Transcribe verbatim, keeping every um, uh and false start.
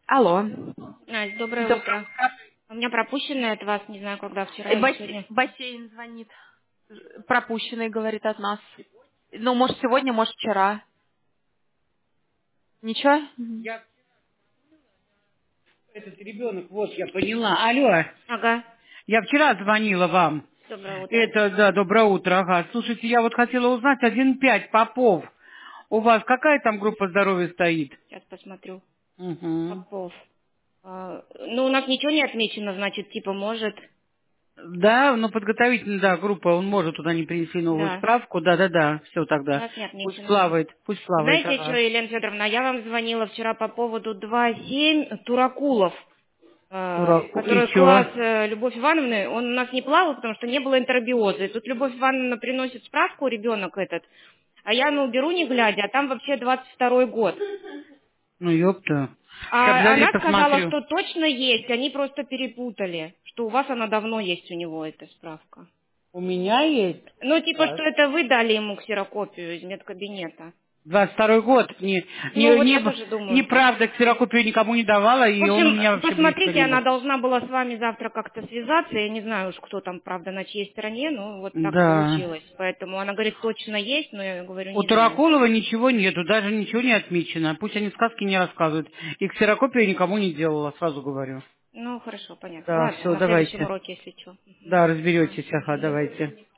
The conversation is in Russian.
Алло. Настя, доброе Доброе утро. У меня пропущенное от вас, не знаю, когда, вчера утро. или Бассейн, сегодня. бассейн звонит. Пропущенный, говорит, от нас. Ну, может, сегодня, может, вчера. Ничего? Мгм. Я этот ребенок, вот я поняла. Алло, Ага, я вчера звонила вам. доброе утро. Это, да, доброе утро, ага. Слушайте, я вот хотела узнать, один пять Попов. У вас какая там группа здоровья стоит? Сейчас посмотрю. Угу. Попов. А, ну, у нас ничего не отмечено, значит, типа, может. Да, ну подготовительная, да, группа, он может туда не принести новую Да, справку, да-да-да, все у тогда. нас не Пусть отмечено. плавает, пусть плавает, Знаете что, ага. Елена Федоровна, я вам звонила вчера по поводу два семь Туракулов, э, Дураку. И который чё? класс э, Любовь Ивановны, он у нас не плавал, потому что не было энтеробиоза. И тут Любовь Ивановна приносит справку, ребенок этот, а я, ну, беру не глядя, а там вообще двадцать второй год. Ну ёпта. Сейчас, А подожди, она сказала, посмотрю. что точно есть, они просто перепутали, что у вас она давно есть у него, эта справка. У меня есть. Ну, типа, Так. что это вы дали ему ксерокопию из медкабинета. Двадцать второй год. Не, Ну, не, вот не, я тоже думаю. неправда, ксерокопию никому не давала, В и он у общем, меня вообще близко посмотрите, не она был. должна была с вами завтра как-то связаться. Я не знаю уж, кто там, правда, на чьей стороне, но вот так Да. получилось. Поэтому она говорит, точно есть, но я говорю, У не знаю. Таракулова ничего нету, даже ничего не отмечено. Пусть они сказки не рассказывают. И ксерокопию я никому не делала, сразу говорю. Ну, хорошо, понятно. Да, Ладно, все, на следующем давайте. уроке, если что. Да, разберетесь, ага, давайте.